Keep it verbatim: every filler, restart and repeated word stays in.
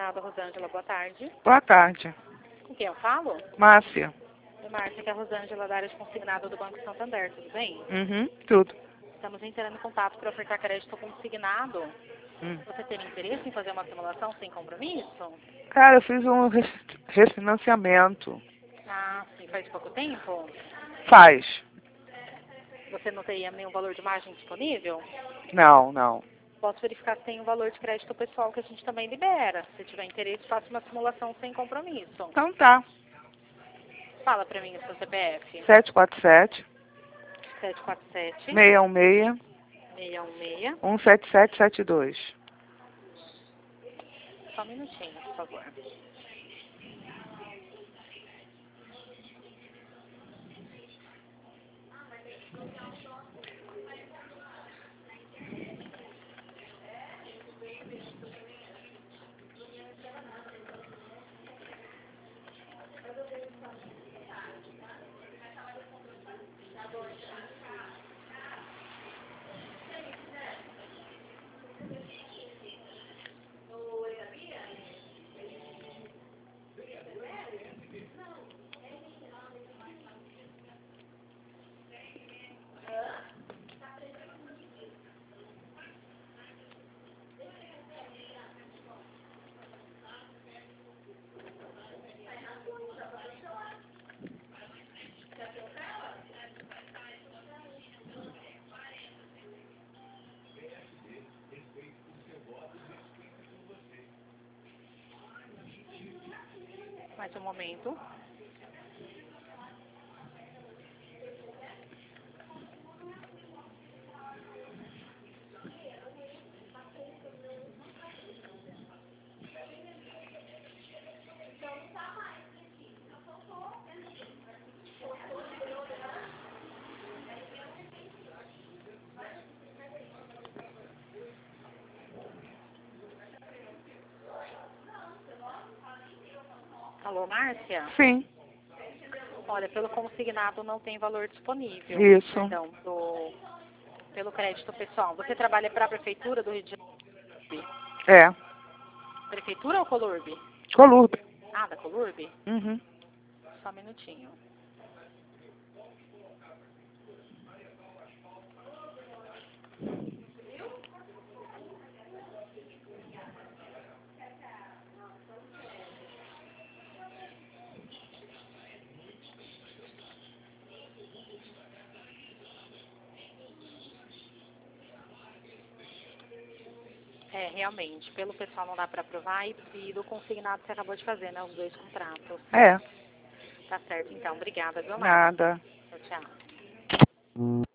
Consignado, Rosângela, boa tarde. Boa tarde. Com quem eu falo? Márcia. Oi, Márcia, que é a Rosângela da área de consignado do Banco Santander, tudo bem? Uhum, tudo. Estamos entrando em contato para ofertar crédito consignado. Hum. Você teria interesse em fazer uma simulação sem compromisso? Cara, eu fiz um res- refinanciamento. Ah, sim, faz pouco tempo? Faz. Você não teria nenhum valor de margem disponível? Não, não. Posso verificar se tem um valor de crédito pessoal que a gente também libera. Se tiver interesse, faça uma simulação sem compromisso. Então tá. Fala para mim o seu C P F. sete quatro sete, sete quatro sete, seis um seis, seis um seis. um sete sete sete dois. Só um minutinho, por favor. Mais um momento. Alô, Márcia? Sim. Olha, pelo consignado não tem valor disponível. Isso. Perdão, do, pelo crédito pessoal. Você trabalha para a Prefeitura do Rio de Janeiro? É. Prefeitura ou Colurb? Colurbe. Ah, da Colurb? Uhum. Só um minutinho. É, realmente, pelo pessoal não dá para aprovar e, e do consignado você acabou de fazer, né? Os dois contratos. É. Tá certo, então. Obrigada, viu, Márcia? Nada. Tchau, tchau.